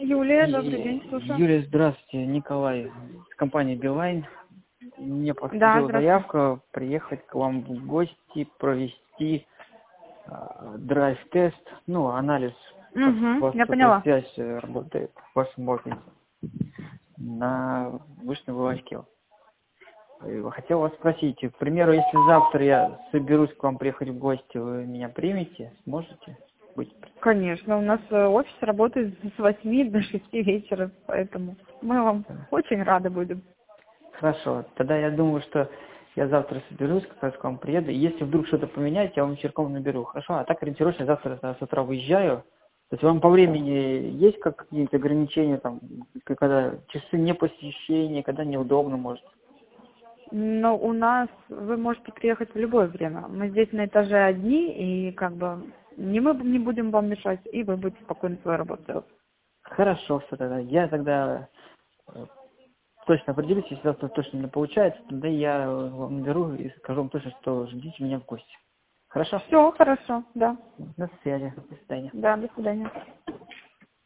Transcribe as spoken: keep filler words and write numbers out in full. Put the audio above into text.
Юлия, добрый день, И- слушаю. Юлия, здравствуйте, Николай с компании Билайн. Мне Да, поступила здравствуйте. заявка приехать к вам в гости, провести э, драйв-тест, ну, анализ, как у Угу, вас я сотовая поняла. связь э, работает в вашем офисе на Вышной Волочке. И Хотел вас спросить, к примеру, если завтра я соберусь к вам приехать в гости, вы меня примете, сможете быть? Конечно, у нас э, офис работает с восьми до шести вечера, поэтому мы вам очень рады будем. Хорошо, тогда я думаю, что я завтра соберусь, как раз к вам приеду. И если вдруг что-то поменяется, я вам вечерком наберу. Хорошо? А так ориентировочно завтра с утра выезжаю. То есть вам по времени есть как какие-то ограничения, там, когда часы не посещения, когда неудобно, может? Но у нас вы можете приехать в любое время. Мы здесь на этаже одни, и как бы не мы не будем вам мешать, и вы будете спокойно свою работу делать. Хорошо, все тогда. Я тогда э, точно определюсь, если завтра точно не получается, тогда я э, вам наберу и скажу вам точно, что ждите меня в гости. Хорошо? Все, хорошо, да. На связи. До свидания. Да, до свидания.